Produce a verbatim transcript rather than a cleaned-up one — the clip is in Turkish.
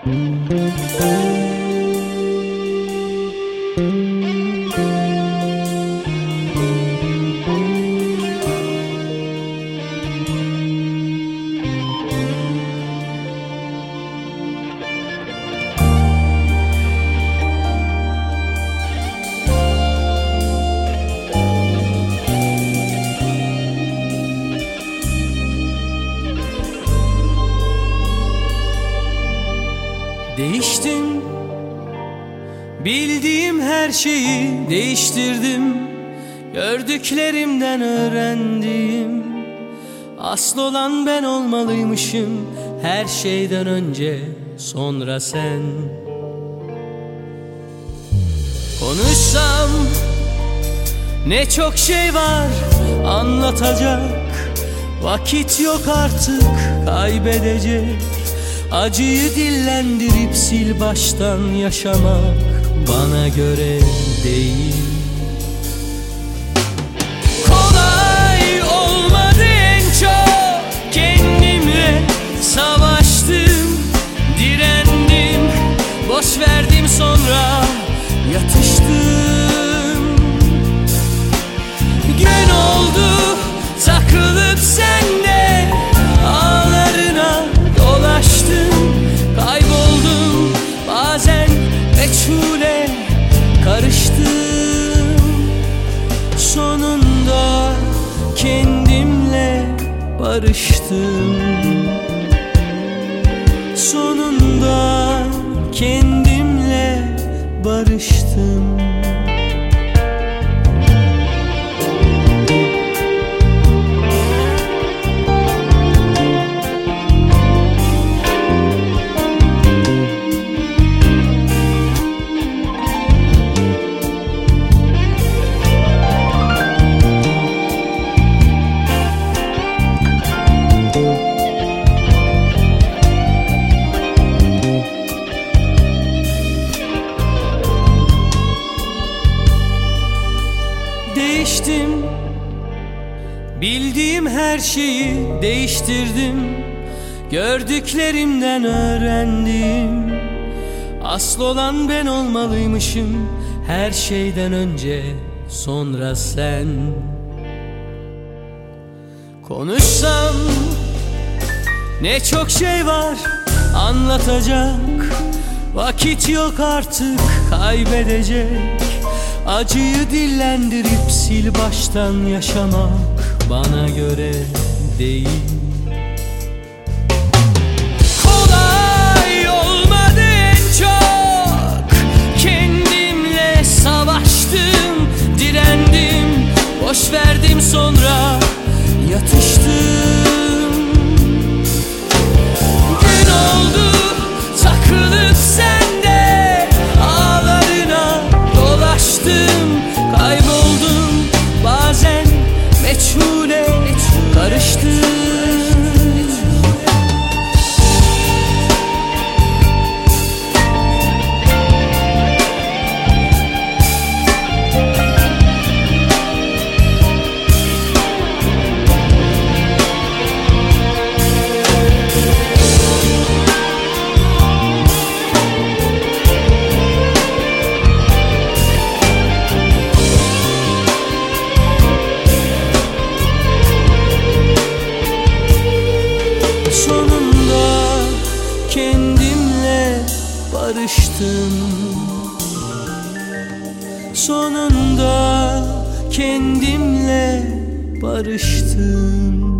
Değiştim, bildiğim her şeyi değiştirdim. Gördüklerimden öğrendim. Asıl olan ben olmalıymışım her şeyden önce, sonra sen. Konuşsam ne çok şey var anlatacak, vakit yok artık kaybedecek. Acıyı dillendirip sil baştan yaşamak bana göre değil. Kolay olmadı, en çok kendimle savaştım, direndim, boş verdim, sonra yatıştım. Gün oldu takılıp sende ağlarına dolaştım, kayboldum, bazen meçhule karıştım. Sonunda kendimle barıştım. Sonunda kendimle barıştım. Değiştim, bildiğim her şeyi değiştirdim. Gördüklerimden öğrendim. Asıl olan ben olmalıymışım her şeyden önce, sonra sen. Konuşsam ne çok şey var anlatacak, vakit yok artık kaybedecek. Acıyı dillendirip sil baştan yaşamak bana göre değil. Kolay olmadı, en çok kendimle savaştım, direndim, boş verdim, sonra yatıştım. Gün oldu takılıp sende ağlarına dolaştım, kayboldum, bazen meçhule karıştım. Sonunda kendimle barıştım. Sonunda kendimle barıştım.